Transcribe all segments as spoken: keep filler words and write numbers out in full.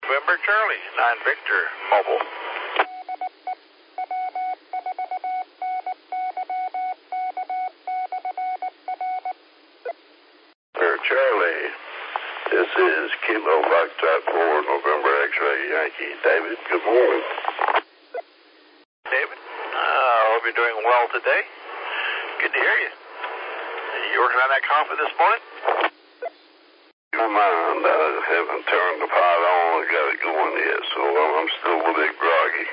November Charlie, nine Victor, mobile. Charlie, this is Kilo Foxtrot four, November X-ray Yankee. David, good morning. David, I uh, hope you're doing well today. Good to hear you. You working on that coffee this morning? Never mind, I haven't turned the pot on and got it going yet, so I'm still a bit groggy.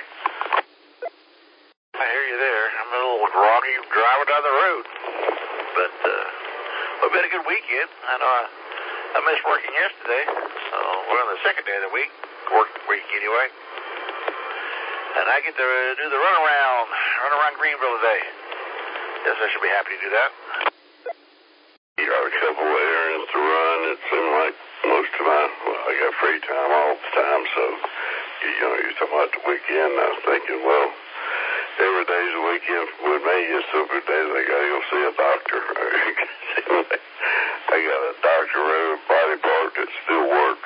I hear you there. I'm a little groggy driving down the road. But, uh, well, it's been a good weekend. I know I, I missed working yesterday, so we're on the second day of the week, work week anyway. And I get to do the runaround, run around Greenville today. Guess I should be happy to do that. You got a couple of errands to run. It seemed like most of my, well, I got free time all the time, so, you, you know, you're talking about the weekend, and I was thinking, well, every day's a weekend with me, just so every day I gotta go see a doctor. I got a doctor with a body part that still works.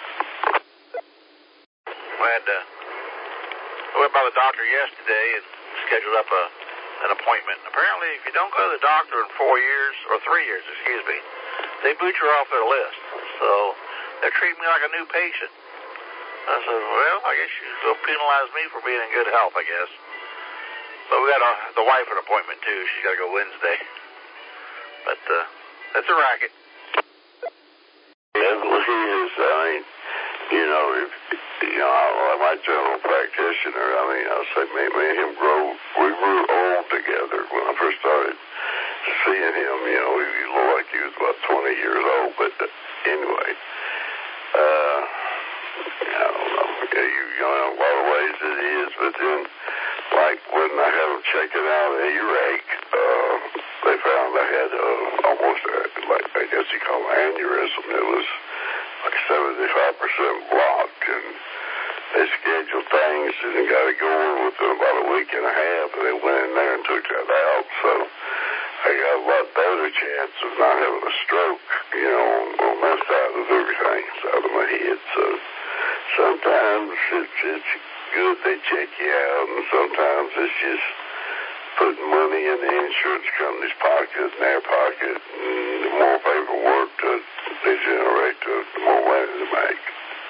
I had, uh, I went by the doctor yesterday and scheduled up a an appointment. Apparently, if you don't go to the doctor in four years, or three years, excuse me, they boot you off their list. So they're treating me like a new patient. I said, well, I guess you will penalize me for being in good health, I guess. But we got a, the wife an appointment, too. She's got to go Wednesday. But uh, that's a racket. It is. I mean, you know, if, you know, like my general practitioner, I mean, I'll say me, me and him grow, we grew old together when I first started seeing him. You know, he, he looked like he was about twenty years old, but uh, anyway, uh, I don't know. Yeah, you, you know, in a lot of ways it is, but then, like when I had him checking out an earache, uh, they found I had uh, almost, a, like, I guess you call it aneurysm. It was like seventy-five percent blocked, and they scheduled things and got it going within about a week and a half, and they went in there and took that out, so I got a lot better chance of not having a stroke, you know, on, on that side of everything, side of my head. So sometimes it's, it's good they check you out, and sometimes it's just putting money in the insurance company's pocket, in their pocket, and the more paperwork that they generate, the more money they make.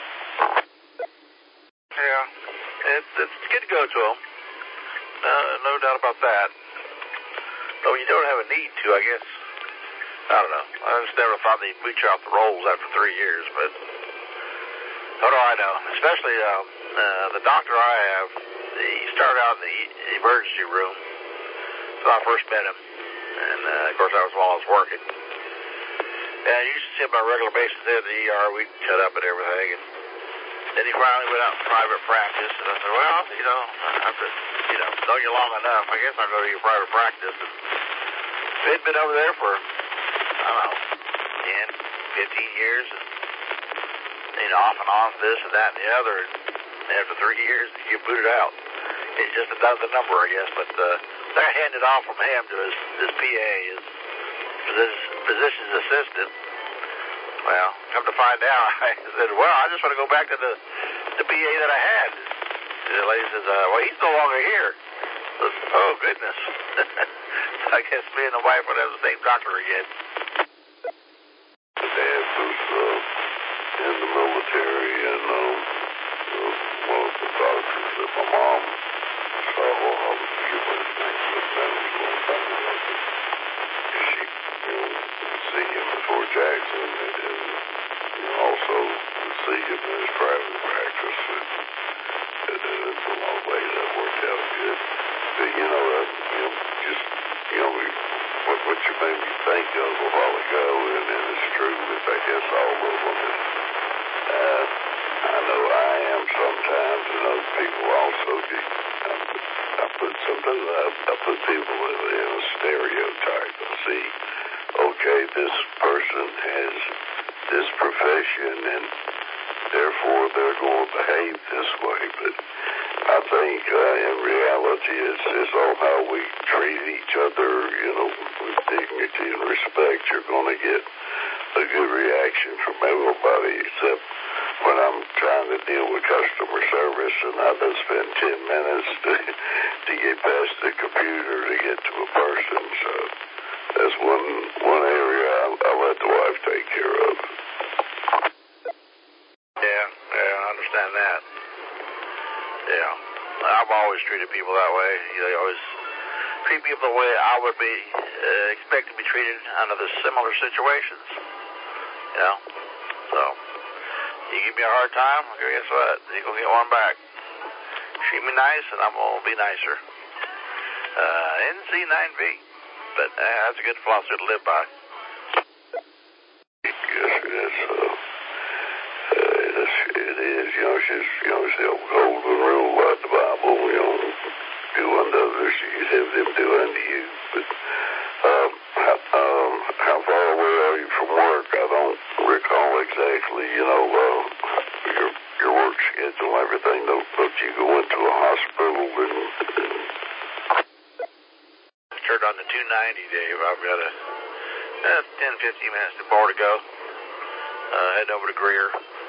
Yeah, it, it's good to go to them. Uh, no doubt about that. Though you don't have a need to, I guess. I don't know. I just never thought they'd boot you off the rolls after three years, but what do I know? Especially uh, uh, the doctor I have, he started out in the emergency room. So I first met him, and uh, of course that was while I was working. And I used to see him on a regular basis there at the E R. We'd cut up and everything, and then he finally went out in private practice, and I said, well, you know, after, you know, known you long enough, I guess I'll go to your private practice. And he'd been over there for, I don't know, ten, fifteen years, and, you know, off and on this and that and the other, and after three years, you booted out. It's just another number, I guess, but uh, they're handed off from him to his, his P A, his physician's assistant. Well, come to find out, I said, well, I just want to go back to the, the P A that I had. The lady says, uh, well, he's no longer here. I said, oh, goodness. I guess me and the wife would have the same doctor again. My dad was uh, in the military, and uh, uh, one of the doctors that my mom saw, I was given his name, but that was a long time ago. She, you know, would see him before Jackson, and, and you know, also would see him in his private practice, and, and, and in a lot of ways that worked out good. But, you know, uh, you know, just, you know, we, what, what you made me think of a while ago, and, and it's true with, I guess, all of them, is, uh, I know I am sometimes, and other people also get, I, I put, sometimes I, I put people in, in a stereotype. I see, okay, this person has this profession, and therefore they're going to behave this way, but I think uh, in reality it's, it's all how we treat each other, you know, with dignity and respect. You're going to get a good reaction from everybody, except when I'm trying to deal the customer service, and I done spend ten minutes to, to get past the computer to get to a person. So that's one one area I, I let the wife take care of. Yeah, yeah, I understand that. Yeah, I've always treated people that way. You know, I always treat people the way I would be uh, expected to be treated under the similar situations. You know, so you give me a hard time, guess what? You're gonna get one back. Treat me nice, and I'm gonna be nicer. Uh, N C nine V, but uh, that's a good philosophy to live by. Yes, it is. Uh, uh, it is. It is. You know, she's, you know, it's the old golden rule about the Bible. You know, do unto others, you have them do unto you. But um, how, um, how far away are you from work? I don't recall exactly. You know, uh, your your work schedule, and everything. Don't, don't you go into a hospital and? and Turned on the two ninety, Dave. I've got a uh, ten, fifteen minutes to bar to go. Uh, heading over to Greer.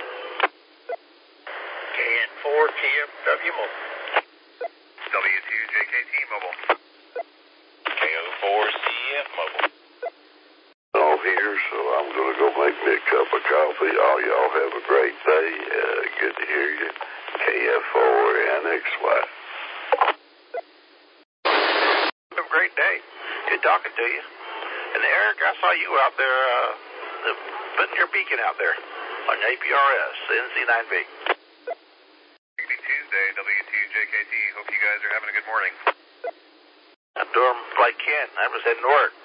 K N four T M W Mobile. W two J K T Mobile. K O four C F Mobile. All here, so I'm going to go make me a cup of coffee. All y'all have a great day. Uh, good to hear you. K F four N X Y. Have a great day. Good talking to you. And Eric, I saw you out there uh, putting your beacon out there on A P R S, N C nine V. Tuesday, W two J K T. Hope you guys are having a good morning. I'm doing like Ken. I was heading to work.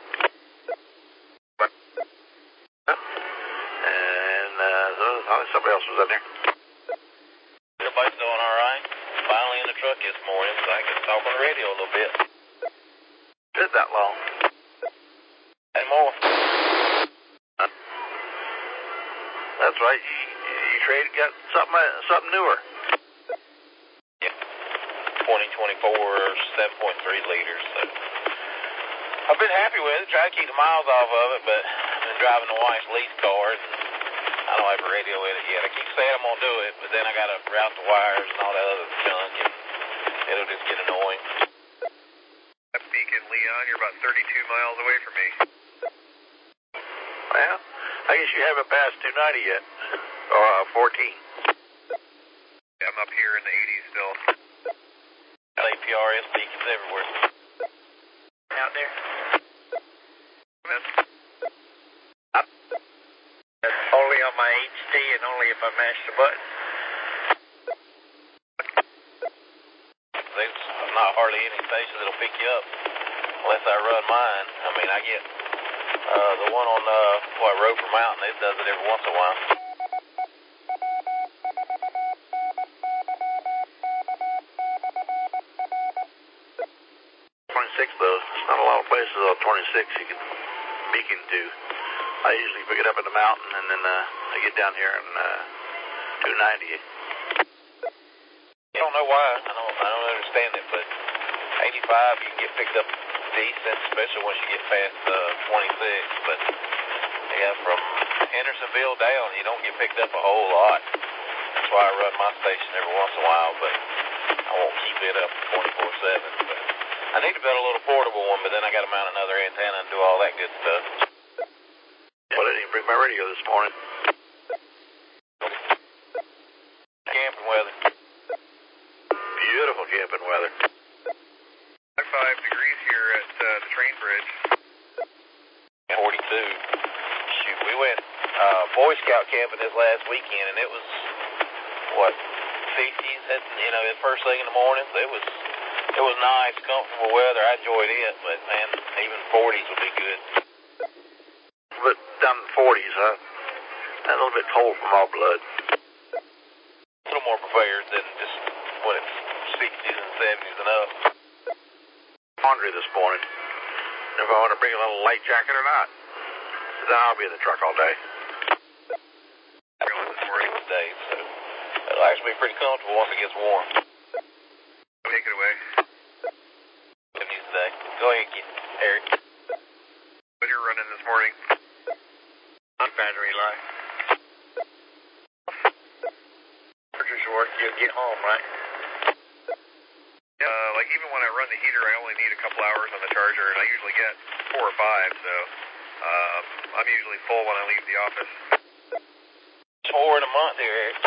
And uh, somebody else was in there. Everybody's doing all right. Finally in the truck this morning, so I can talk on the radio a little bit. Did that long? And more. Huh? That's right. You, you traded, got something, something newer. twenty twenty-four seven point three liters. So I've been happy with it. Try to keep the miles off of it, but I've been driving the wife's lease cars, and I don't have a radio in it yet. I keep saying I'm going to do it, but then I got to route the wires and all that other junk, and it'll just get annoying. That's Beacon, Leon. You're about thirty-two miles away from me. Well, I guess you haven't passed two ninety yet, or uh, fourteen. Yeah, I'm up here in the eighties still. A P R S beacons everywhere. Out there? That's only on my H D and only if I mash the button. There's not hardly any station that'll pick you up unless I run mine. I mean, I get uh, the one on uh, what, Roper Mountain, it does it every once in a while. twenty-six though, there's not a lot of places on twenty-six you can beacon to. I usually pick it up in the mountain and then uh, I get down here and uh, two ninety. I don't know why. I don't. I don't understand it, but eighty-five you can get picked up decent, especially once you get past uh, twenty-six. But yeah, from Hendersonville down, you don't get picked up a whole lot. That's why I run my station every once in a while, but I won't keep it up twenty-four seven. But I need to build a little portable one, but then I got to mount another antenna and do all that good stuff. Well, I didn't even bring my radio this morning. Camping weather. Beautiful camping weather. Five degrees here at uh, the train bridge. forty-two. Shoot, we went uh, Boy Scout camping this last weekend, and it was, what, fifties, at, you know, at first thing in the morning. It was, it was nice, comfortable weather. I enjoyed it, but, man, even forties would be good. But down in the forties, huh? A little bit cold from all blood. A little more prepared than just when it's sixties and seventies and up. Laundry this morning. If I want to bring a little light jacket or not. So then I'll be in the truck all day. Going this morning today, so it'll actually be pretty comfortable once it gets warm. Take it away. Today. Go ahead, kid. Eric. What you're running this morning? On battery life. Purchase order. work, you'll get home, right? Uh, like even when I run the heater, I only need a couple hours on the charger, and I usually get four or five, so um, I'm usually full when I leave the office. Four in a month here, Eric.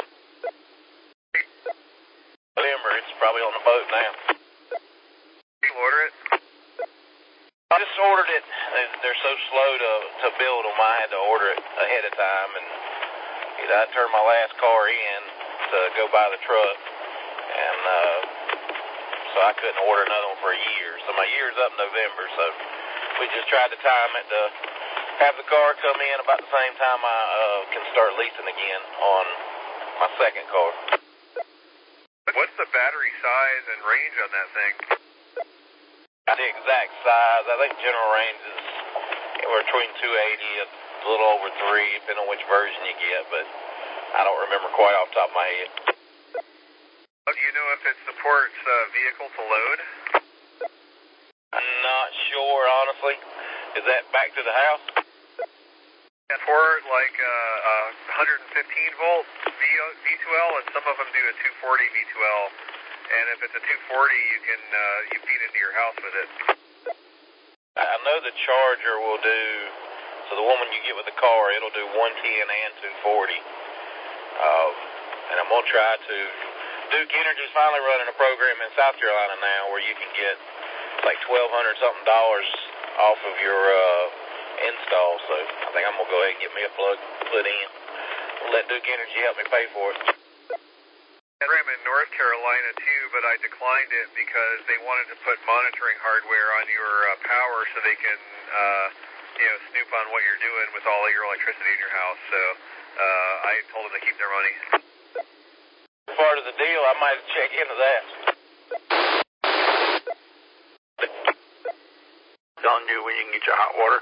November, it's probably on the boat now. You order it? I just ordered it. They're so slow to, to build them. I had to order it ahead of time, and you know, I turned my last car in to go buy the truck, and uh, so I couldn't order another one for a year. So my year's up in November, so we just tried to time it to have the car come in about the same time I uh, can start leasing again on my second car. What's the battery size and range on that thing? The exact size, I think general range is anywhere between two eighty and a little over three, depending on which version you get, but I don't remember quite off the top of my head. Do you know if it supports uh, vehicle to load? I'm not sure, honestly. Is that back to the house? Support like uh, uh, one fifteen volt v V2L, and some of them do a two forty V two L. And if it's a two forty, you can uh, you feed into your house with it. I know the Charger will do, so the one when you get with the car, it'll do one ten and two forty. Um, and I'm going to try to, Duke Energy's finally running a program in South Carolina now where you can get like twelve hundred something dollars off of your uh, install. So I think I'm going to go ahead and get me a plug put in. Let Duke Energy help me pay for it. Program in North Carolina too, but I declined it because they wanted to put monitoring hardware on your uh, power so they can, uh, you know, snoop on what you're doing with all of your electricity in your house. So uh, I told them to keep their money. Part of the deal, I might check into that. Telling you when you can get your hot water.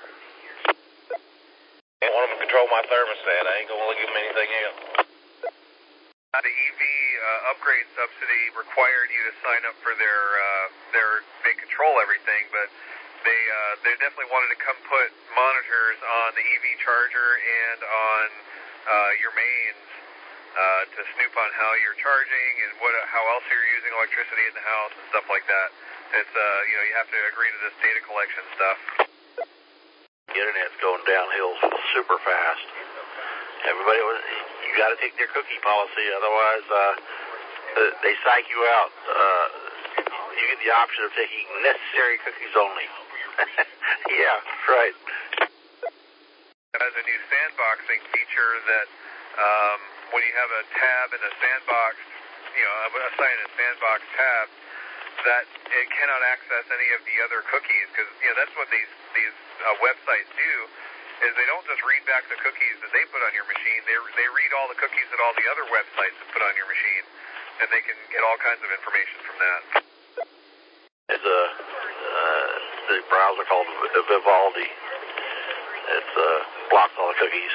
I want them to control my thermostat. I ain't gonna give them anything else. The E V uh, upgrade subsidy required you to sign up for their uh, their they control everything, but they uh, they definitely wanted to come put monitors on the E V charger and on uh, your mains uh, to snoop on how you're charging and what how else you're using electricity in the house and stuff like that. It's uh you know you have to agree to this data collection stuff. The internet's going downhill super fast. Everybody was, you got to take their cookie policy, otherwise uh, they psych you out. Uh, you get the option of taking necessary cookies only. Yeah, right. It has a new sandboxing feature that um, when you have a tab in a sandbox, you know, assign a sandbox tab, that it cannot access any of the other cookies because you know that's what these these uh, websites do. Is they don't just read back the cookies that they put on your machine, they they read all the cookies that all the other websites have put on your machine, and they can get all kinds of information from that. There's a uh, the browser called Vivaldi. It uh, blocks all the cookies.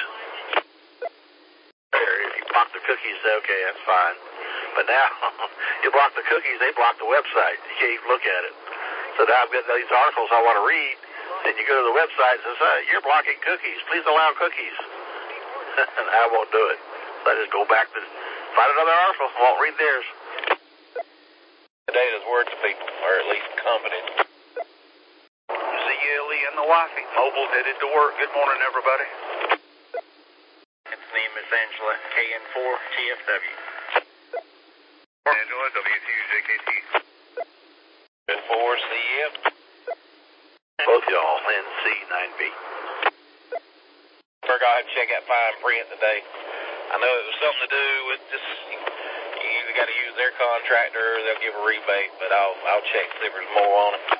If you block the cookies, say, okay, that's fine. But now, you block the cookies, they block the website. You can't even look at it. So now I've got these articles I want to read. Then you go to the website and says, uh, you're blocking cookies. Please allow cookies. And I won't do it. So I just go back to find another article. I won't read theirs. The data's worth to people, or at least companies. Z L E and the wifey. Mobile headed to work. Good morning, everybody. Its name is Angela, K N four T F W. Angela, W T U J K T. four C F. Both y'all, N C nine B. Forgot to check that fine print today. I know it was something to do with just, you either got to use their contractor or they'll give a rebate, but I'll I'll check see if there's more on it.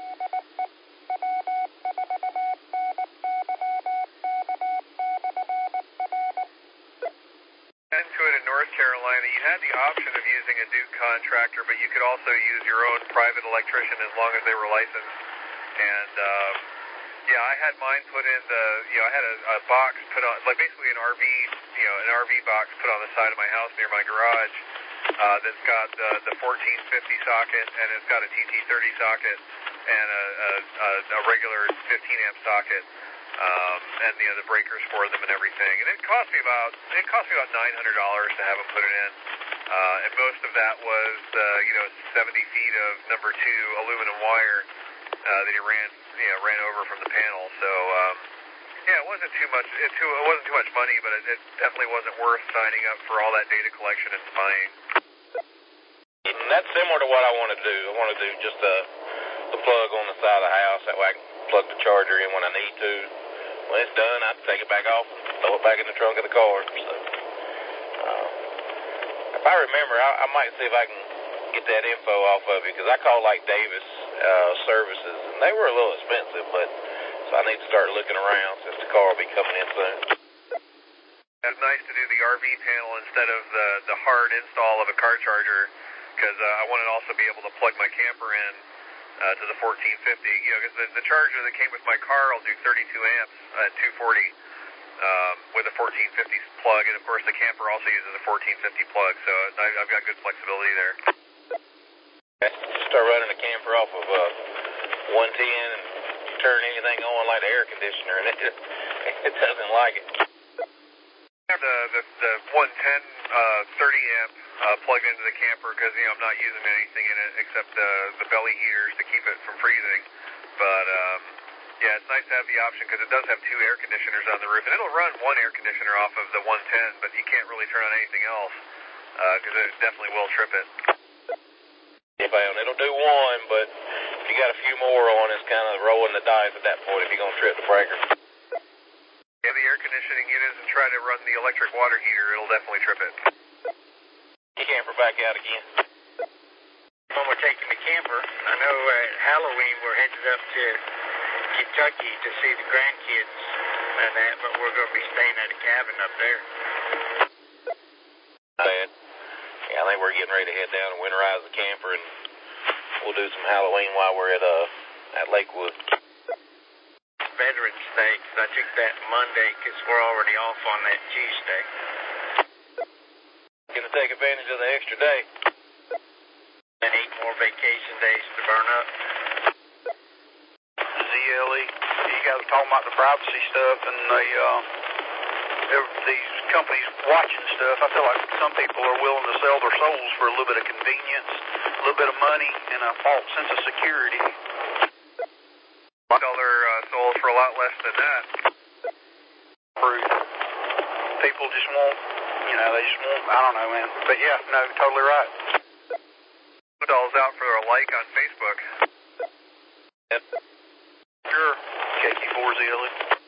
Into it in North Carolina, you had the option of using a Duke contractor, but you could also use your own private electrician as long as they were licensed. And um, yeah, I had mine put in the, you know, I had a, a box put on, like basically an R V, you know, an R V box put on the side of my house near my garage uh, that's got the, the fourteen fifty socket, and it's got a T T thirty socket and a, a, a regular fifteen amp socket, um, and you know the breakers for them and everything. And it cost me about, it cost me about nine hundred dollars to have them put it in. Uh, and most of that was, uh, you know, seventy feet of number two aluminum wire uh, that he ran, you know, ran over from the panel. So, um, yeah, it wasn't too much. It, too, it wasn't too much money, but it, it definitely wasn't worth signing up for all that data collection and spying. And that's similar to what I want to do. I want to do just a the plug on the side of the house. That way I can plug the charger in when I need to. When it's done, I take it back off, throw it back in the trunk of the car. So, uh, if I remember, I, I might see if I can get that info off of you, because I called like Davis uh, Services, and they were a little expensive, but so I need to start looking around since the car will be coming in soon. It's nice to do the R V panel instead of the, the hard install of a car charger, because uh, I wanted to also be able to plug my camper in uh, to the fourteen fifty. You know, because the, the charger that came with my car will do thirty-two amps at two forty um, with a fourteen fifty plug, and of course the camper also uses a fourteen fifty plug, so I, I've got good flexibility there. Start running the camper off of uh, one ten and turn anything on like the air conditioner, and it it doesn't like it. The the, the one ten uh, thirty amp uh, plugged into the camper, because you know I'm not using anything in it except the the belly heaters to keep it from freezing. But um, yeah, it's nice to have the option, because it does have two air conditioners on the roof, and it'll run one air conditioner off of the one ten, but you can't really turn on anything else because uh, it definitely will trip it. It'll do one, but if you got a few more on, it's kind of rolling the dice at that point if you're going to trip the breaker. Yeah, the air conditioning units and try to run the electric water heater, it'll definitely trip it. Get camper back out again. When we're taking the camper, I know at Halloween we're headed up to Kentucky to see the grandkids and that, but we're going to be staying at a cabin up there. Bad. Yeah, I think we're getting ready to head down and winterize the camper, and we'll do some Halloween while we're at uh at Lakewood. Veterans Day, because I took that Monday because we're already off on that Tuesday. Gonna take advantage of the extra day. And eight more vacation days to burn up. Z L E, you guys are talking about the privacy stuff and the, uh, these companies watching stuff. I feel like some people are willing to sell their souls for a little bit of convenience, a little bit of money, and a false sense of security. Sell their uh, souls for a lot less than that. Truth. People just want, you know, they just want, I don't know, man. But yeah, no, totally right. Dolls out for a like on Facebook. Yep. Sure. K Q four Z L E.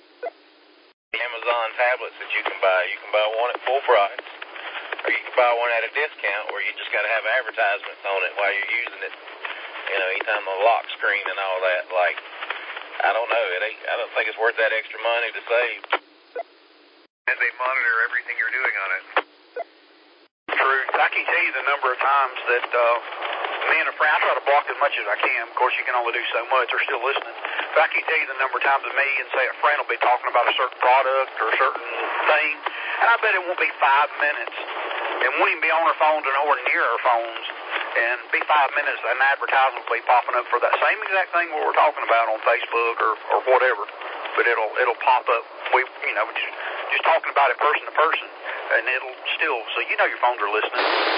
Amazon tablets that you can buy. You can buy one at full price, or you can buy one at a discount where you just got to have advertisements on it while you're using it. You know, anytime the lock screen and all that. Like, I don't know. It ain't. I don't think it's worth that extra money to save. And they monitor everything you're doing on it. True. I can tell you the number of times that uh, me and a friend, I try to block as much as I can. Of course, you can only do so much. They're still listening. But I can tell you the number of times that me and, say, a friend will be talking about a certain product or a certain thing, and I bet it won't be five minutes. And won't even be on our phones or nowhere near our phones. And be five minutes, an advertisement will be popping up for that same exact thing what we're talking about on Facebook or, or whatever. But it'll it'll pop up. We you know just just talking about it person to person, and it'll still. So you know your phones are listening.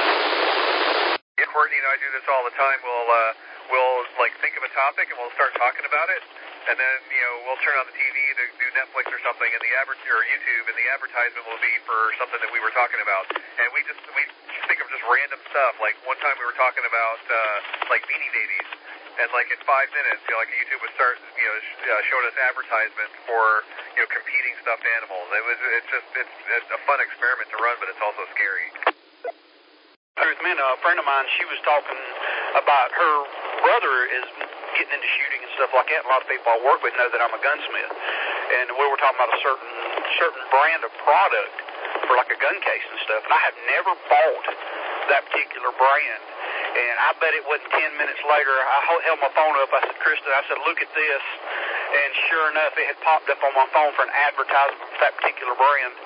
Yeah, Courtney and I do this all the time. We'll uh, we'll like think of a topic and we'll start talking about it, and then you know we'll turn on the T V to do Netflix or something, and the adver- or YouTube, and the advertisement will be for something that we were talking about, and we just we think of just random stuff. Like one time we were talking about uh, like Beanie Babies, and like in five minutes, you know, like YouTube would start you know sh- uh, showing us advertisements for you know competing stuffed animals. It was it's just it's, it's a fun experiment to run, but it's also scary. Truth, man, a friend of mine, she was talking about her brother is getting into shooting and stuff like that. A lot of people I work with know that I'm a gunsmith, and we were talking about a certain certain brand of product for like a gun case and stuff. And I have never bought that particular brand, and I bet it wasn't ten minutes later. I held my phone up. I said, Kristen, I said, look at this, and sure enough, it had popped up on my phone for an advertisement for that particular brand.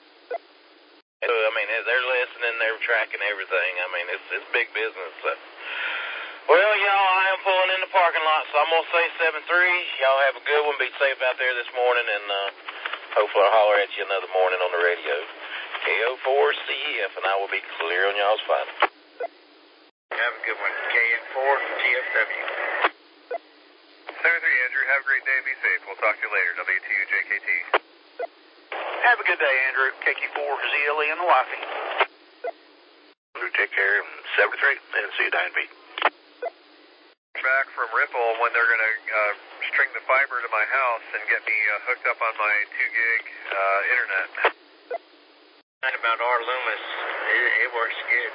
I mean, they're listening, they're tracking everything. I mean, it's it's big business. So. Well, y'all, I am pulling in the parking lot, so I'm going to say seven three. Y'all have a good one. Be safe out there this morning, and uh, hopefully I'll holler at you another morning on the radio. K O four C F, and I will be clear on y'all's final. Have a good one. K N four T F W. seven three, Andrew. Have a great day. Be safe. We'll talk to you later. W two J K T. Have a good day, Andrew. K Q four Z L E and the wifey. Andrew, take care. seven three, and see you, Diane B. Back from Ripple when they're going to uh, string the fiber to my house and get me uh, hooked up on my two gig uh, internet. Right about our Loomis, it, it works good.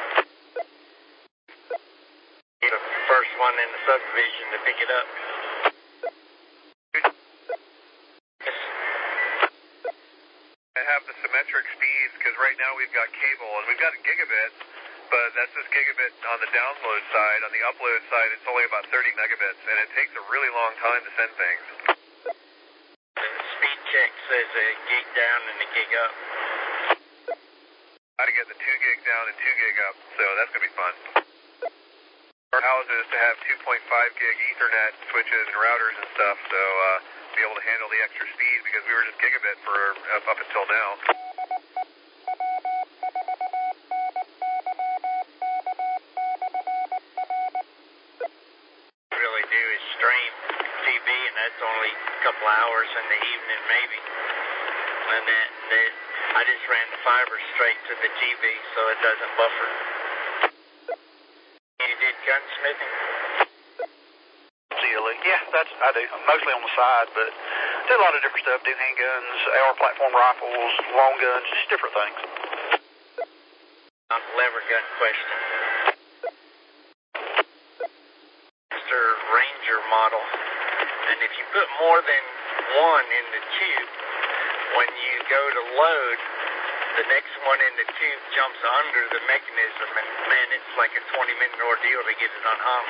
You're the first one in the subdivision to pick it up. I have the symmetric speeds because right now we've got cable and we've got a gigabit, but that's just gigabit on the download side. On the upload side, it's only about thirty megabits, and it takes a really long time to send things. The speed check says a gig down and a gig up. How to get the two gig down and two gig up, so that's going to be fun. Our houses to have two point five gig Ethernet switches and routers and stuff, so uh, be able to handle the extra speed because we were just gigabit for up, up until now. Really do is stream T V, and that's only a couple hours in the evening, maybe. And that, that I just ran the fiber straight to the T V, so it doesn't buffer. You did gunsmithing? Z L E. Yeah, that's I do. Mostly on the side, but do a lot of different stuff. Do handguns, A R platform rifles, long guns, just different things. On the lever gun question. Mister Ranger model. And if you put more than one in the tube, when you go to load, the next one in the tube jumps under the mechanism, and man, it's like a twenty minute ordeal to get it unhung.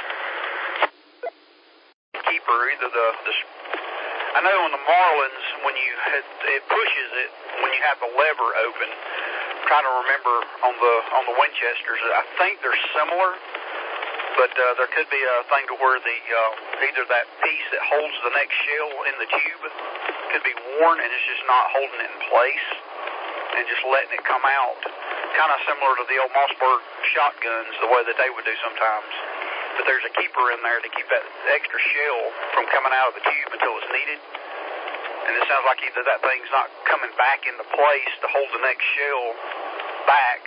Keeper, either the, the I know on the Marlins when you had, it pushes it when you have the lever open. I'm trying to remember on the on the Winchesters, I think they're similar, but uh, there could be a thing to where the uh, either that piece that holds the next shell in the tube could be worn and it's just not holding it in place and just letting it come out. Kind of similar to the old Mossberg shotguns, the way that they would do sometimes. But there's a keeper in there to keep that extra shell from coming out of the tube until it's needed. And it sounds like either that thing's not coming back into place to hold the next shell back.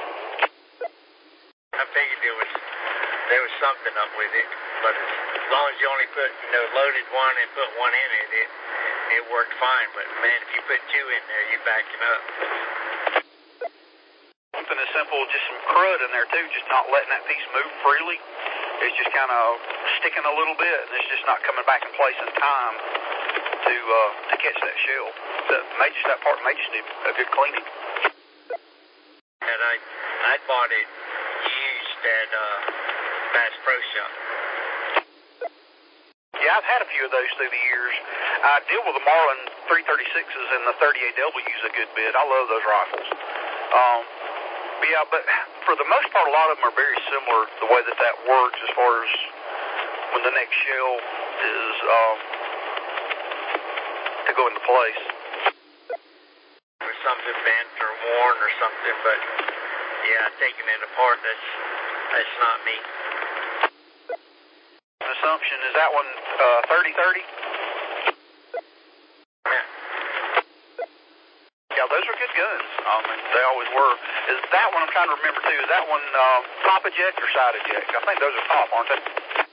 I figured there was there was something up with it, but as, as long as you only put, you know, loaded one and put one in it, it it worked fine. But man, if you put two in there, you're backing up. Something as simple as just some crud in there too, just not letting that piece move freely. It's just kind of sticking a little bit, and it's just not coming back in place in time to uh, to catch that shell. That may just that part may just need a good cleaning. And I I bought it used at uh, Bass Pro Shop. Yeah, I've had a few of those through the years. I deal with the Marlin three thirty-sixes and the thirty-eight W's a good bit. I love those rifles. Um, yeah, but for the most part, a lot of them are very similar the way that that works as far as when the next shell is um, to go into place. Or something bent or worn or something, but yeah, taking it apart, that's that's not me. Assumption, is that one uh, thirty thirty? Yeah. Yeah, those are good guns. Um, they always were. Is that one, I'm trying to remember too, is that one uh, top eject or side eject? I think those are top, aren't they?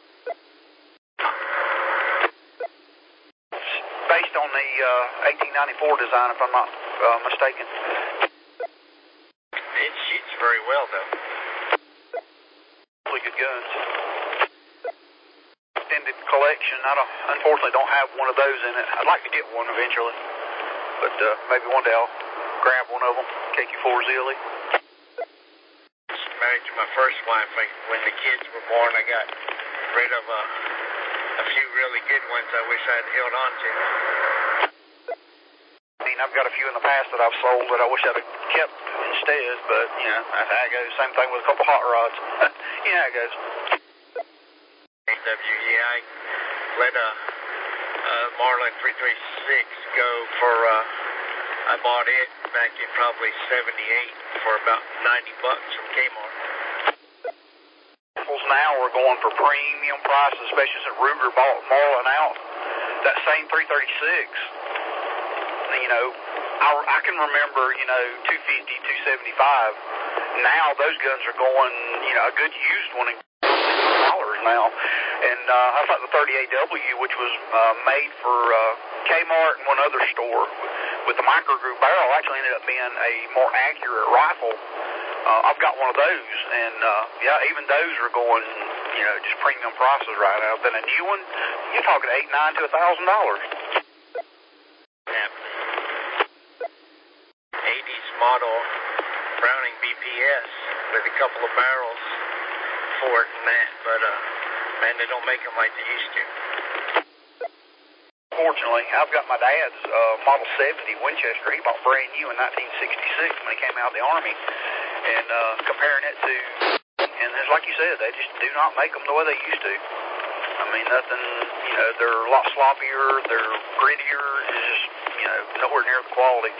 Based on the uh, eighteen ninety-four design, if I'm not uh, mistaken. It shoots very well, though. Really good guns. Extended collection. I don't, unfortunately don't have one of those in it. I'd like to get one eventually, but uh, maybe one day I'll grab one of them. K Q four Z L E. Married to my first wife, I, when the kids were born, I got rid of a, a few really good ones I wish I had held on to. I mean, I've got a few in the past that I've sold that I wish I'd have kept instead, but, you know, that's how it goes. Same thing with a couple hot rods. You know how it goes. W E I let a, a Marlin three thirty-six go for uh, I bought it back in probably seventy-eight for about ninety bucks from Kmart. Now we're going for premium prices, especially since Ruger bought Marlin out. That same three thirty-six, you know, I, I can remember, you know, two fifty, two seventy-five. Now those guns are going, you know, a good used one in dollars now. And uh, I thought the thirty-eight W, which was uh, made for uh, Kmart and one other store with the micro group barrel, actually ended up being a more accurate rifle. Uh, I've got one of those, and uh, yeah, even those are going, you know, just premium prices right now. Then a new one, you're talking eight, nine to a thousand dollars. Yeah. eighties model Browning B P S with a couple of barrels for it and that, but uh, man, they don't make them like they used to. Fortunately, I've got my dad's uh, Model seventy Winchester. He bought brand new in nineteen sixty-six when he came out of the Army. And uh, comparing it to, and it's like you said, they just do not make them the way they used to. I mean, nothing, you know, they're a lot sloppier, they're grittier, it's just, you know, nowhere near the quality.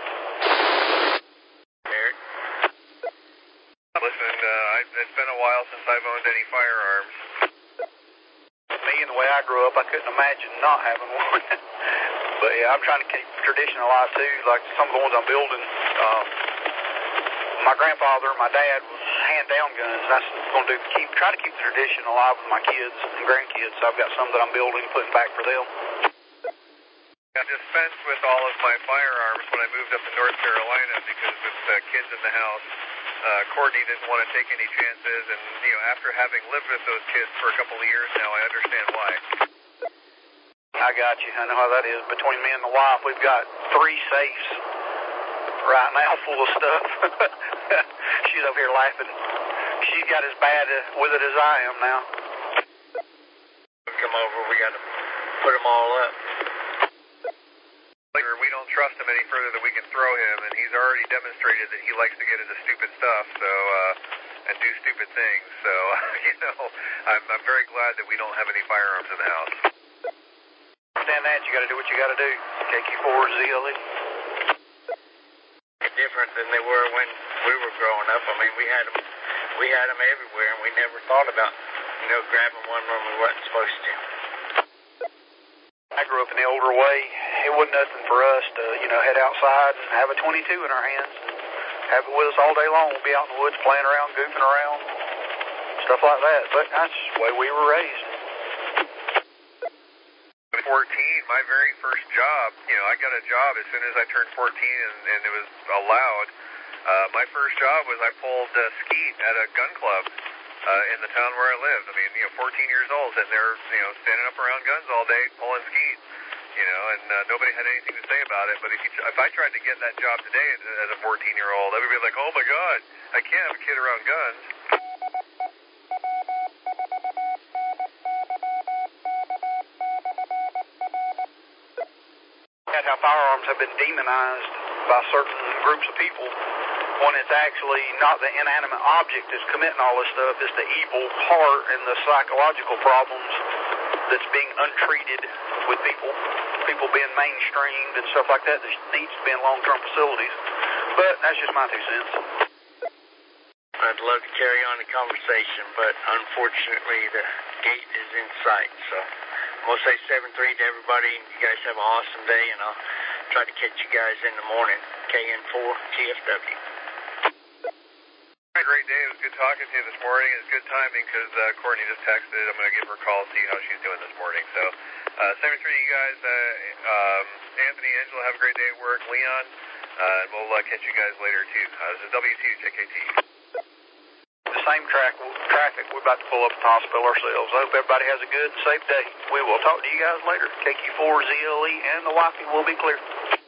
Eric? Listen, uh, I, it's been a while since I've owned any firearms. Me and the way I grew up, I couldn't imagine not having one. But yeah, I'm trying to keep tradition alive too, like some of the ones I'm building. Um, My grandfather and my dad was hand-down guns, and that's going to do keep try to keep the tradition alive with my kids and grandkids. So I've got some that I'm building, putting back for them. I dispensed with all of my firearms when I moved up to North Carolina because with uh, kids in the house. Uh, Courtney didn't want to take any chances, and you know, after having lived with those kids for a couple of years now, I understand why. I got you. I know how that is. Between me and the wife, we've got three safes right now full of stuff. She's over here laughing. She's got as bad with it as I am now. Come over, we got to put them all up. We don't trust him any further than we can throw him, and he's already demonstrated that he likes to get into stupid stuff, so uh, and do stupid things. So you know, I'm, I'm very glad that we don't have any firearms in the house. Understand that? You got to do what you got to do. K Q four Z L E. Different than they were when we were growing up. I mean, we had them, we had them everywhere, and we never thought about, you know, grabbing one when we wasn't supposed to. I grew up in the older way. It wasn't nothing for us to, you know, head outside and have a twenty-two in our hands and have it with us all day long. We'll be out in the woods playing around, goofing around, stuff like that. But that's the way we were raised. fourteen, my very first job, you know, I got a job as soon as I turned fourteen and, and it was allowed. Uh, my first job was I pulled uh, skeet at a gun club uh, in the town where I lived. I mean, you know, fourteen years old, and they're, you know, standing up around guns all day pulling skeet, you know, and uh, nobody had anything to say about it. But if, you, if I tried to get that job today as a fourteen-year-old, everybody would be like, oh, my God, I can't have a kid around guns. How firearms have been demonized by certain groups of people when it's actually not the inanimate object that's committing all this stuff, it's the evil heart and the psychological problems that's being untreated with people, people being mainstreamed and stuff like that that needs to be in long-term facilities. But that's just my two cents. I'd love to carry on the conversation, but unfortunately the gate is in sight, so I'm going to say seven three to everybody, and you guys have an awesome day, and I'll try to catch you guys in the morning. K N four T F W. A great day. It was good talking to you this morning. It's good timing because uh, Courtney just texted. I'm going to give her a call and see how she's doing this morning. So, uh, seven three, you guys, uh, um, Anthony, Angela, have a great day at work. Leon, uh, and we'll uh, catch you guys later, too. Uh, this is W T J K T. The same track, traffic, we're about to pull up at the hospital ourselves. I hope everybody has a good and safe day. We will talk to you guys later. K Q four Z L E and the wifey will be clear.